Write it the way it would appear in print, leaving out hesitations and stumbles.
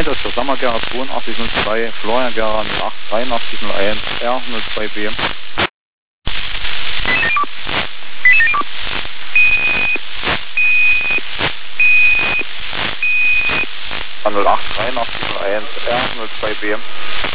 Einsatz für Sammergera 8202, Florian Gera 088301, R02B. 088301, R02B.